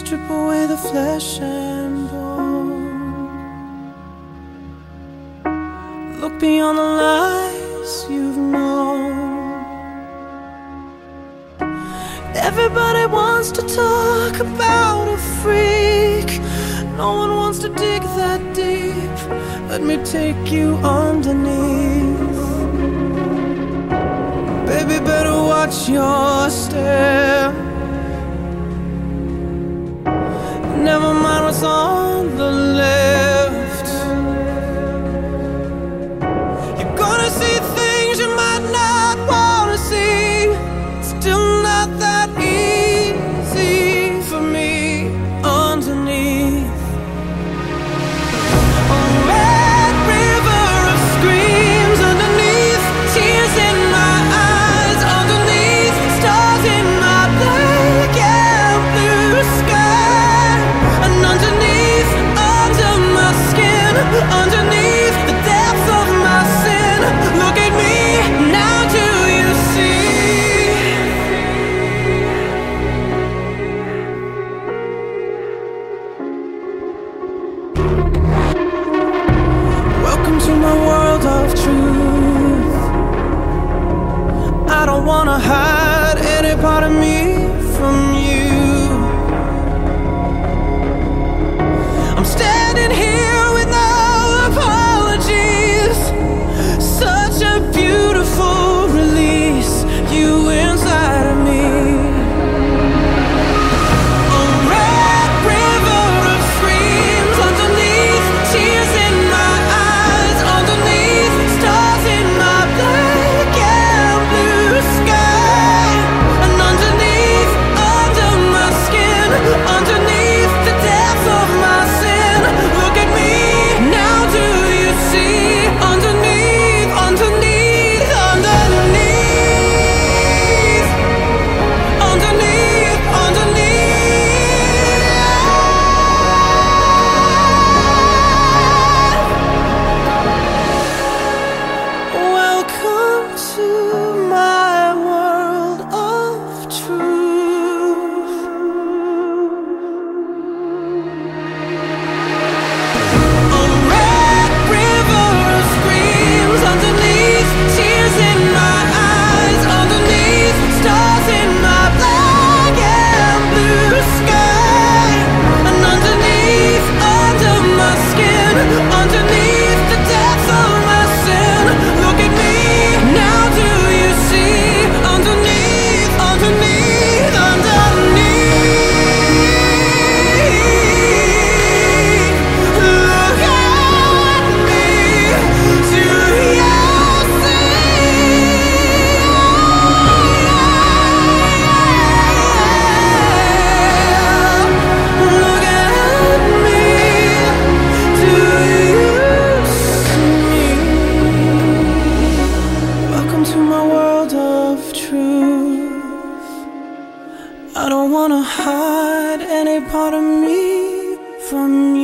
strip away the flesh and bone. Look beyond the lies you've known. Everybody wants to talk about a freak. No one wants to dig that deep. Let me take you underneath. Baby, better watch your step. Never mind what's on the left. You're gonna see things you might not wanna see. It's still not that easy for me underneath. A red river of screams underneath, tears in my eyes underneath, stars in my black and blue sky. And underneath, under my skin, underneath the depths of my sin, look at me, now do you see? Welcome to my world of truth. I don't wanna hide any part of me from you. I'm standing here with no apologies. Such a beautiful release, you inside of me. A red river of screams underneath, tears in my eyes underneath, stars in my black and blue sky. And underneath, under my skin, underneath the depths of my sin, look at me, now do you see? Underneath, underneath, underneath, underneath, underneath. Welcome to my world of truth. A red river of screams underneath, tears in my eyes underneath, stars in my black and blue sky. And underneath, under my skin, underneath the depths of my sin, look at me, now do you see? Underneath, underneath, underneath, look at me, do you look at me, do you see? Welcome to my world of truth. I don't wanna hide any part of me from you.